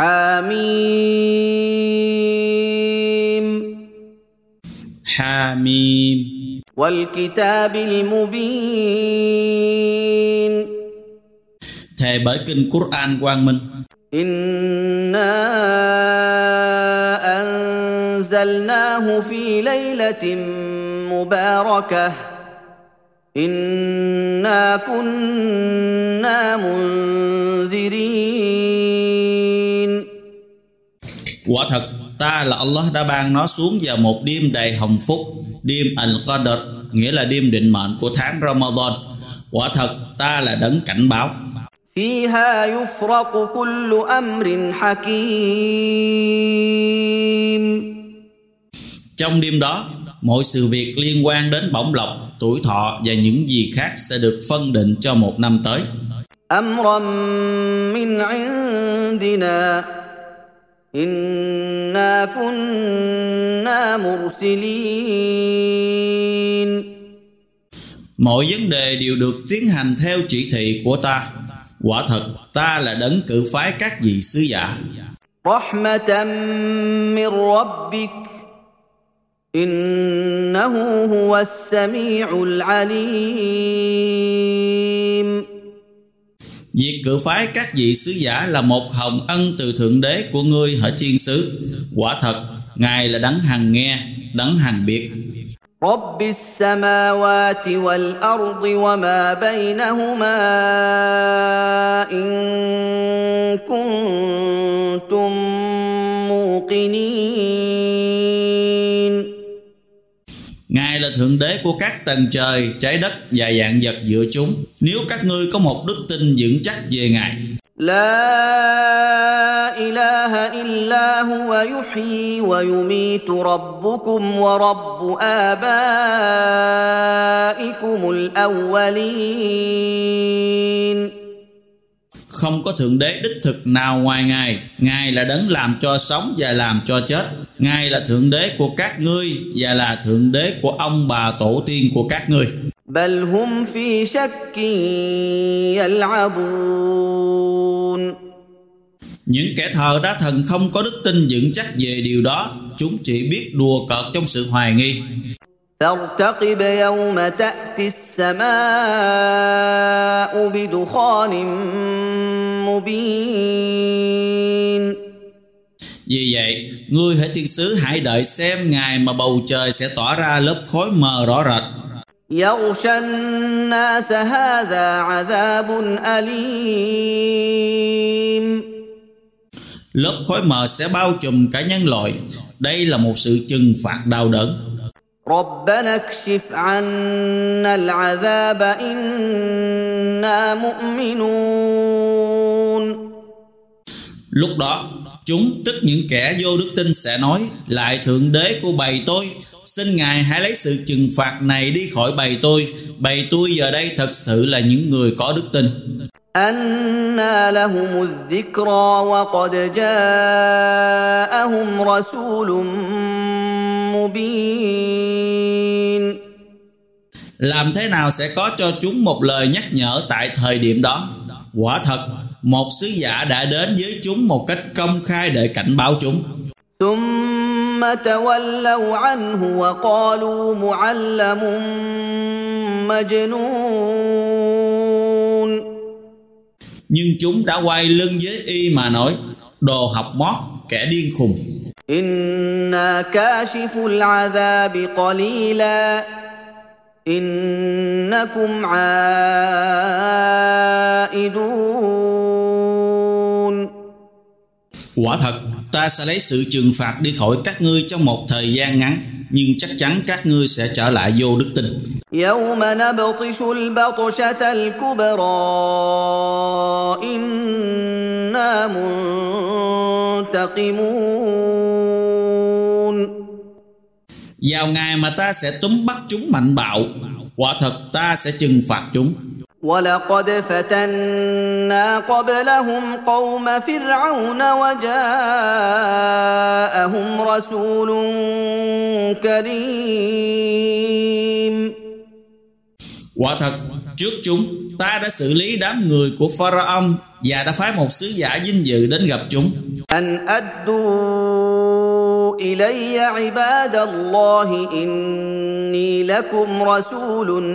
حميم Hamim. والكتاب المبين Thề bởi kinh Quran quang minh. إنا أنزلناه في ليلة مباركة إنا كنا منذرين Quả thật ta là Allah đã ban nó xuống vào một đêm đầy hồng phúc, đêm Al-Qadr, nghĩa là đêm định mệnh của tháng Ramadan. Quả thật ta là đấng cảnh báo. فيها يفرق كل أمر حكيم Trong đêm đó, mọi sự việc liên quan đến bổng lộc, tuổi thọ và những gì khác sẽ được phân định cho một năm tới. أمرا من عندنا إنا كنا مرسلين Mọi vấn đề đều được tiến hành theo chỉ thị của ta. Quả thật ta là đấng cử phái các vị sứ giả. رحمة من ربك إنه هو السميع العليم Việc cử phái các vị sứ giả là một hồng ân từ Thượng Đế của ngươi hỡi thiên sứ. Quả thật Ngài là đấng hằng nghe, đấng hằng biết. رب السماوات والأرض وما بينهما إن كنتم موقنين Ngài là Thượng Đế của các tầng trời, trái đất và vạn vật giữa chúng. Nếu các ngươi có một đức tin vững chắc về Ngài. لا إله إلا هو يحيي ويميت ربكم ورب آبائكم الأولين Không có Thượng Đế đích thực nào ngoài Ngài. Ngài là đấng làm cho sống và làm cho chết. Ngài là Thượng Đế của các ngươi và là Thượng Đế của ông bà tổ tiên của các ngươi. بل هم في شك يلعبون Những kẻ thờ đá thần không có đức tin vững chắc về điều đó. Chúng chỉ biết đùa cợt trong sự hoài nghi. فارتقب يوم تأتي السماء بدخان مبين Vì vậy, ngươi hãy thiên sứ hãy đợi xem ngày mà bầu trời sẽ tỏa ra lớp khói mờ rõ rệt. يغشى الناس هذا عذاب أليم Lớp khói mờ sẽ bao trùm cả nhân loại. Đây là một sự trừng phạt đau đớn. ربنا اكشف عنا العذاب إنا مؤمنون Lúc đó, chúng tức những kẻ vô đức tin sẽ nói: lại Thượng Đế của bầy tôi, xin Ngài hãy lấy sự trừng phạt này đi khỏi bầy tôi. Bầy tôi giờ đây thật sự là những người có đức tin. أنى لهم الذكرى وقد جاءهم رسول مبين Làm thế nào sẽ có cho chúng một lời nhắc nhở tại thời điểm đó? Quả thật, một sứ giả đã đến với chúng một cách công khai để cảnh báo chúng. ثم تولوا عنه وقالوا معلم مجنون Nhưng chúng đã quay lưng với y mà nói: đồ học mót, kẻ điên khùng. إنا كاشف العذاب قليلا إنكم عائدون Quả thật, ta sẽ lấy sự trừng phạt đi khỏi các ngươi trong một thời gian ngắn, nhưng chắc chắn các ngươi sẽ trở lại vô đức tin. يوم نبطش البطشة الكبرى إنا منتقمون Vào ngày mà ta sẽ túm bắt chúng mạnh bạo, quả thật ta sẽ trừng phạt chúng. ولقد فتنا قبلهم قوم فرعون وجاءهم رسول كريم Quả thật, trước chúng ta đã xử lý đám người của Pharaoh và đã phái một sứ giả vinh dự đến gặp chúng. أن أدوا إلي عباد الله إني لكم رسول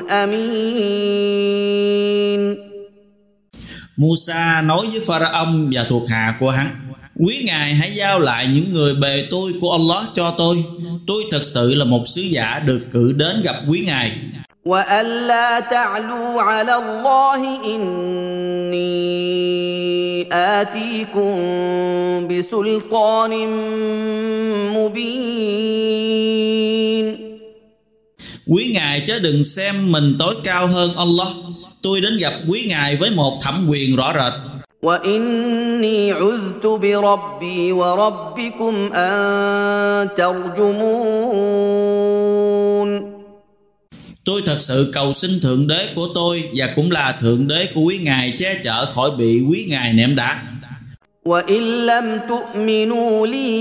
أمين. Musa nói với Pharaoh và thuộc hạ của hắn: Quý ngài hãy giao lại những người bề tôi của Allah cho tôi. Tôi thật sự là một sứ giả được cử đến gặp quý ngài. وألا تعلوا على الله إني آتيكم بسلطان مبين. Quý ngài chớ đừng xem mình tối cao hơn Allah. Tôi đến gặp quý ngài với một thẩm quyền rõ rệt. وإني عذت بربي وربكم أن ترجمون. Tôi thật sự cầu xin Thượng Đế của tôi và cũng là Thượng Đế của quý ngài che chở khỏi bị quý ngài ném đá. وإن لم تؤمنوا لي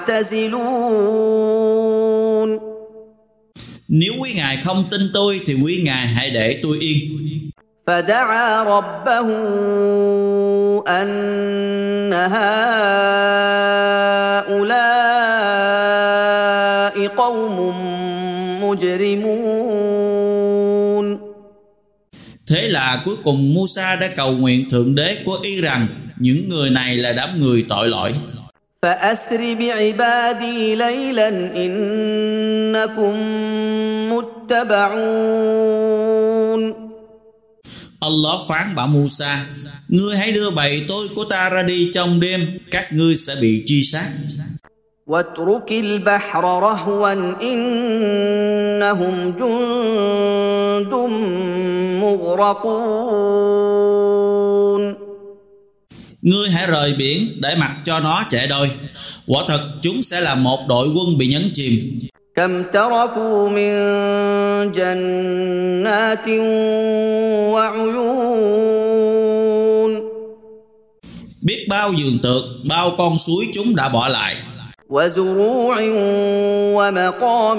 فاعتزلون. Nếu quý ngài không tin tôi thì quý ngài hãy để tôi yên. فدعا ربه أن هؤلاء قوم مجرمون. Thế là cuối cùng Musa đã cầu nguyện Thượng Đế của Y rằng những người này là đám người tội lỗi. فأسر بعبادي ليلا إنكم متبعون. Allah phán bảo Musa: Ngươi hãy đưa bầy tôi của ta ra đi trong đêm, các ngươi sẽ bị truy sát. واترك البحر رهوا إنهم جند مغرقون. Ngươi hãy rời biển để mặc cho nó chạy đôi. Quả thật chúng sẽ là một đội quân bị nhấn chìm. كم تركوا من جنات وعيون. Biết bao vườn tược, bao con suối chúng đã bỏ lại. وزروع ومقام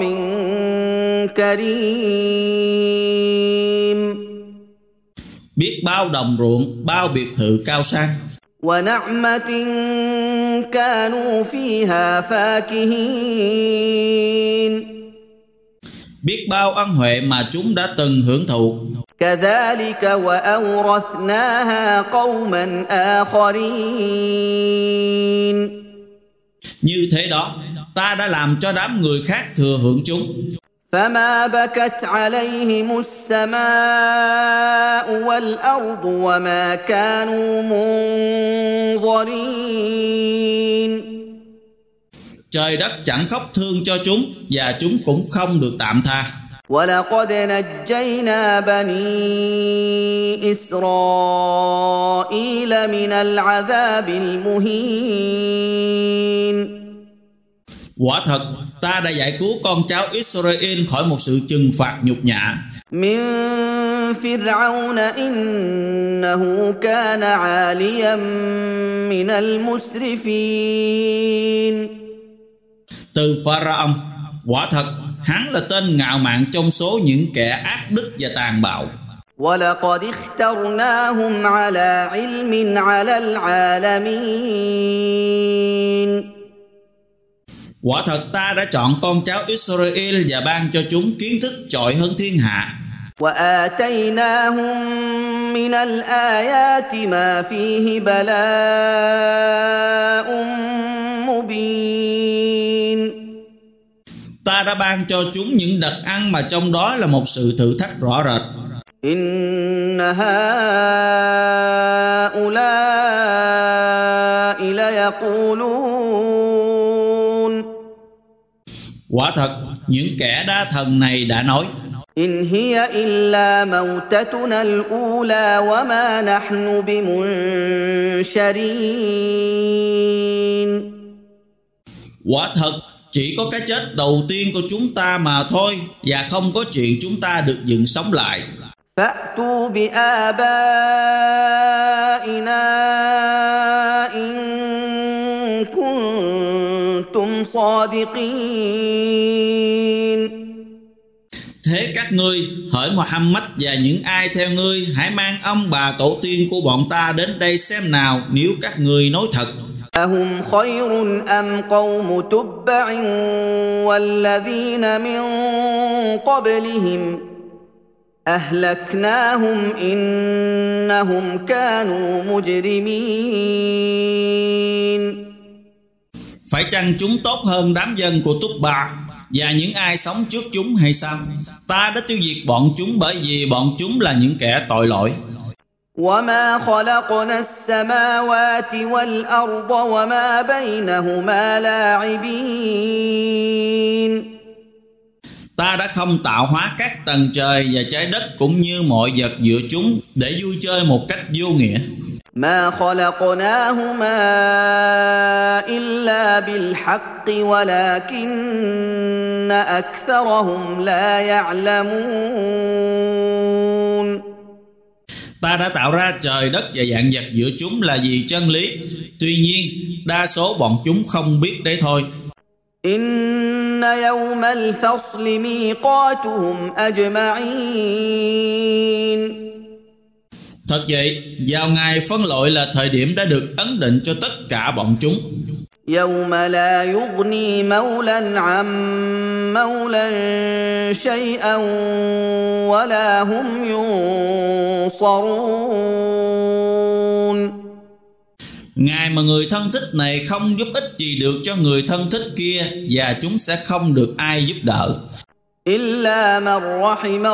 كريم. Biết bao đồng ruộng, bao biệt thự cao sang. ونعمة كانوا فيها فاكهين. Biết bao ân huệ mà chúng đã từng hưởng thụ. كذلك وأورثناها قوما آخرين. Như thế đó, ta đã làm cho đám người khác thừa hưởng chúng. فما بكت عليهم السماء والأرض وما كانوا منظرين. Trời đất chẳng khóc thương cho chúng và chúng cũng không được tạm tha. وَلَقَدْ نَجَّيْنَا بَنِي إِسْرَائِيلَ مِنَ الْعَذَابِ الْمُهِينِ. Quả thật, ta đã giải cứu con cháu Israel khỏi một sự trừng phạt nhục nhã. مِنْ فِرْعَوْنَ إِنَّهُ كَانَ عَالِيًا مِنَ الْمُسْرِفِينَ. Từ Pharaoh, quả thật, hắn là tên ngạo mạn trong số những kẻ ác đức và tàn bạo. وَلَقَدِ اخْتَرْنَاهُمْ عَلَى عِلْمٍ عَلَى الْعَالَمِينَ. Quả thật ta đã chọn con cháu Israel và ban cho chúng kiến thức chọi hơn thiên hạ. وَآتَيْنَاهُمْ مِنَ الْآيَاتِ مَا فِيهِ بَلَاءٌ مُبِينٌ. Ta đã ban cho chúng những đặc ăn mà trong đó là một sự thử thách rõ rệt. إِنَّ هَؤُلَاءِ لَيَقُولُونَ. Quả thật, những kẻ đa thần này đã nói: إِنْ هِيَ إِلَّا مَوْتَتُنَا الْأُولَى وَمَا نَحْنُ بِمُنشَرِينَ. Quả thật, chỉ có cái chết đầu tiên của chúng ta mà thôi, và không có chuyện chúng ta được dựng sống lại. فَأْتُوا بِآبَائِنَا إِن كُنتُمْ صَادِقِينَ. Thế các ngươi, hỡi Muhammad và những ai theo ngươi, hãy mang ông bà tổ tiên của bọn ta đến đây xem nào, nếu các ngươi nói thật. أهم خير أم قوم تبع والذين من قبلهم أهلكناهم إنهم كانوا مجرمين. Phải chăng chúng tốt hơn đám dân của Túc Bạ và những ai sống trước chúng hay sao? Ta đã tiêu diệt bọn chúng bởi vì bọn chúng là những kẻ tội lỗi. وما خلقنا السماوات والأرض وما بينهما لاعبين. Ta đã không tạo hóa các tầng trời và trái đất cũng như mọi vật giữa chúng để vui chơi một cách vô nghĩa. ما خلقناهما إلا بالحق ولكن أكثرهم لا يعلمون. Ta đã tạo ra trời đất và vạn vật giữa chúng là vì chân lý. Tuy nhiên, đa số bọn chúng không biết đấy thôi. إن يوم الفصل ميقاتهم أجمعين. Thật vậy, vào ngày phân loại là thời điểm đã được ấn định cho tất cả bọn chúng. يوم لا يغني مولا عن مولا شيئا ولا هم ينصرون. Ngày mà người thân thích này không giúp ích gì được cho người thân thích kia, và chúng sẽ không được ai giúp đỡ. إلا من رحم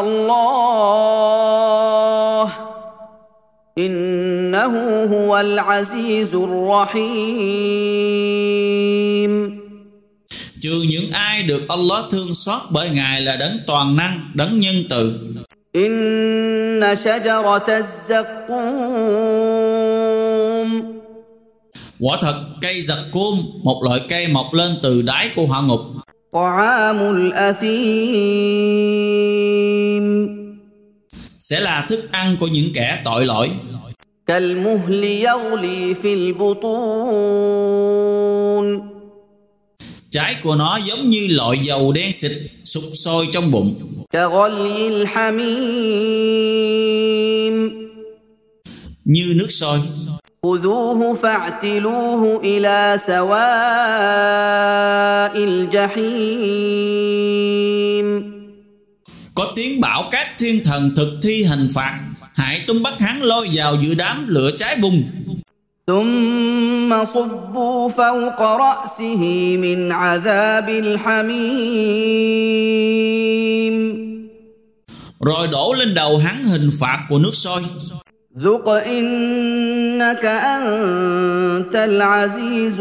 الله إنه هو العزيز الرحيم. Trừ những ai được Allah thương xót bởi Ngài là đấng toàn năng, đấng nhân từ. إن شجرة الزقوم. Quả thật, cây Zaqqum, một loại cây mọc lên từ đáy của hỏa ngục, طعام الأثيم. sẽ là thức ăn của những kẻ tội lỗi. كالمهل يغلي في البطون. Trái của nó giống như loại dầu đen xịt sục sôi trong bụng. كغلي الحميم. Như nước sôi. خذوه فاعتلوه إلى سواء الجحيم. Có tiếng bảo các thiên thần thực thi hình phạt, hãy túm bắt hắn lôi vào giữa đám lửa cháy bùng. ثم صبوا فوق رأسه من عذاب الحميم. Rồi đổ lên đầu hắn hình phạt của nước sôi. ذق إنك أنت العزيز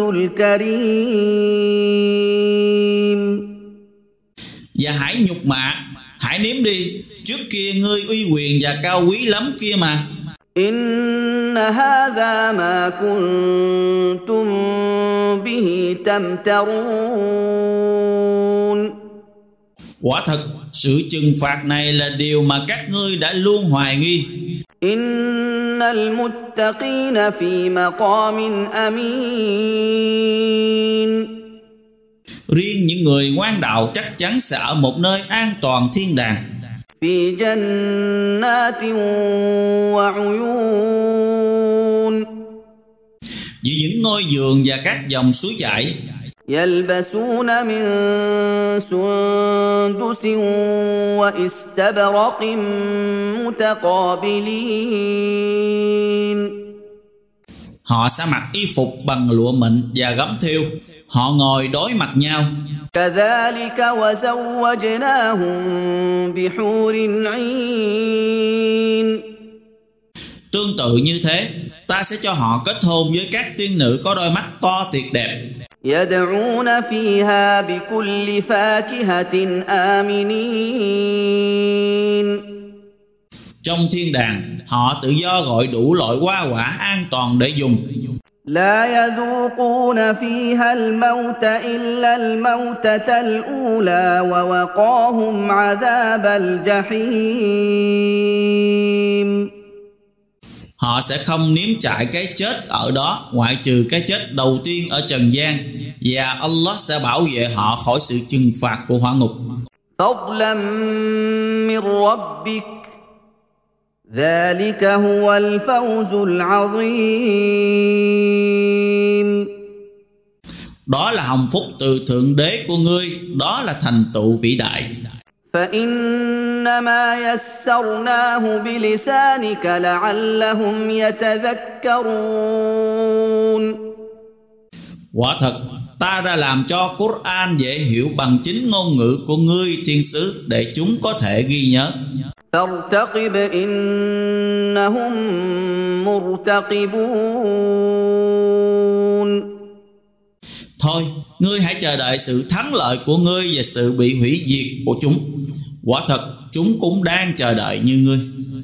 الكريم. Và hãy nhục mạ, hãy nếm đi, trước kia ngươi uy quyền và cao quý lắm kia mà. إن هذا ما كنتم به تمترون. Quả thật, sự trừng phạt này là điều mà các ngươi đã luôn hoài nghi. إن المتقين في مقام أمين. Riêng những người ngoan đạo chắc chắn sẽ ở một nơi an toàn thiên đàng. في جنات وعيون. Giữa những ngôi vườn và các dòng suối chảy. يلبسون من سندس واستبرق متقابلين. Họ sẽ mặc y phục bằng lụa mịn và gấm thêu. Họ ngồi đối mặt nhau. كذلك وزوجناهم بحور عين. Tương tự như thế, ta sẽ cho họ kết hôn với các tiên nữ có đôi mắt to tuyệt đẹp. يدعون فيها بكل فاكهة آمنين. Trong thiên đàng, họ tự do gọi đủ loại hoa quả an toàn để dùng. لا يذوقون فيها الموت إلا الموتة الأولى ووقاهم عذاب الجحيم. Họ sẽ không nếm trải cái chết ở đó ngoại trừ cái chết đầu tiên ở trần gian, và Allah sẽ bảo vệ họ khỏi sự trừng phạt của hỏa ngục. فضلا من ربك ذلك هو الفوز العظيم. Đó là hồng phúc từ Thượng Đế của ngươi, đó là thành tựu vĩ đại. فإنما يسرناه بلسانك لعلهم يتذكرون. Quả thật, ta đã làm cho Quran dễ hiểu bằng chính ngôn ngữ của ngươi thiên sứ để chúng có thể ghi nhớ. فارتقب إنهم مرتقبون. Thôi, ngươi hãy chờ đợi sự thắng lợi của ngươi và sự bị hủy diệt của chúng. Quả thật, chúng cũng đang chờ đợi như ngươi.